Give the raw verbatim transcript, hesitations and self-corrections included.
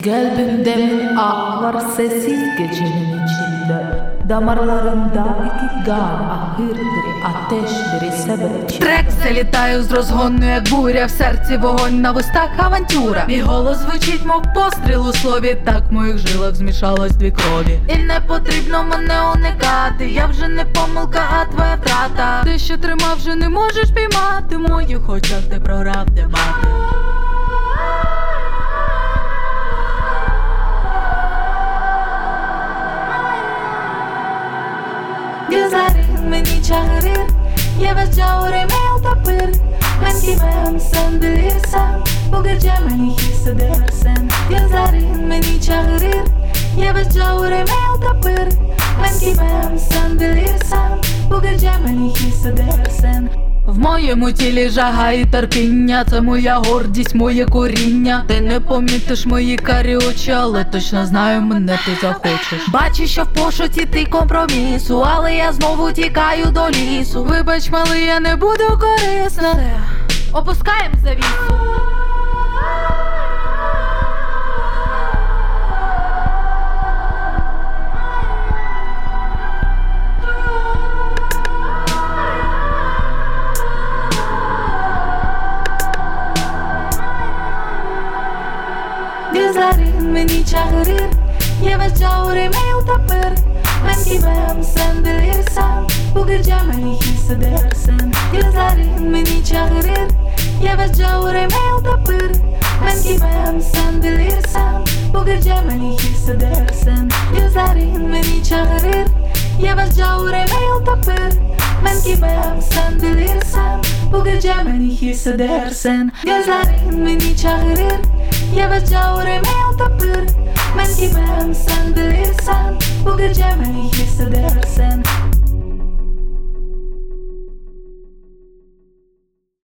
Kalbimde ağlar sessiz gecenin içinde. Damarlarımda iki gam, ahирdir ateşleri себречі. Трек залітаю з розгону, як буря, в серці вогонь, на вустах авантюра. Мій голос звучить, мов постріл у слові, так в моїх жилах змішалось дві крові. І не потрібно мене уникати, я вже не помилка, а твоя втрата. Ти, що тримав, вже не можеш піймати, в моїх очах ти програв дебати. Gözlerin beni çağırır, yavaşça oraya tapır. Ben kimim sen bilirsen, bu gece beni hissedersen. Gözlerin beni çağırır, yavaşça oraya tapır. Ben kimim sen bilirsen, bu gece beni hissedersen. В моєму тілі жага і терпіння, це моя гордість, моє коріння. Ти не помітиш мої карі очі, але точно знаю, мене ти захочеш. Бачиш, що в пошуці ти компромісу, але я знову тікаю до лісу. Вибач, малий, я не буду корисна. Опускаєм завісу. Gözlerin beni çağırır, yavaşça oraya tapır. Ben kimim sen bilirsen, bu gece beni hissedersen. Gözlerin beni çağırır, yavaşça oraya tapır. Ben kimim sen bilirsen, bu gece beni hissedersen. Gözlerin beni çağırır, yavaşça oraya tapır. Ben kimim sen bilirsen, bu gece beni hissedersen. Gözlerin beni çağırır, yavaşça oraya tapır. Ben kimim sen bilirsen, bu gece beni hissedersen.